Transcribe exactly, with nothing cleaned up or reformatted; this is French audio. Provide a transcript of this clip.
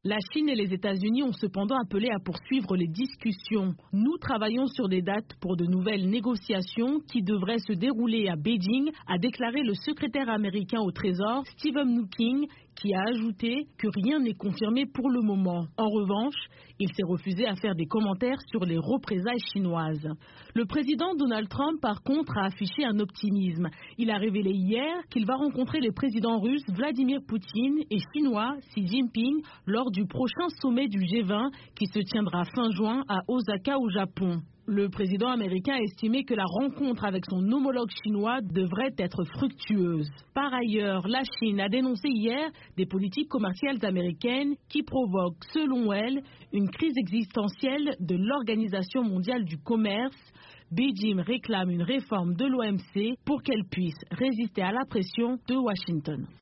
La Chine et les États-Unis ont cependant appelé à poursuivre les discussions. Nous travaillons sur des dates pour de nouvelles négociations qui devraient se dérouler à Beijing, a déclaré le secrétaire américain au Trésor, Steven Mnuchin, qui a ajouté que rien n'est confirmé pour le moment. En revanche, il s'est refusé à faire des commentaires sur les représailles chinoises. Le président Donald Trump, par contre, a affiché un optimisme. Il a révélé hier qu'il va rencontrer les présidents russes Vladimir Poutine et chinois Xi Jinping lors du prochain sommet du G vingt qui se tiendra fin juin à Osaka au Japon. Le président américain a estimé que la rencontre avec son homologue chinois devrait être fructueuse. Par ailleurs, la Chine a dénoncé hier des politiques commerciales américaines qui provoquent, selon elle, une crise existentielle de l'Organisation mondiale du commerce. Beijing réclame une réforme de l'O M C pour qu'elle puisse résister à la pression de Washington.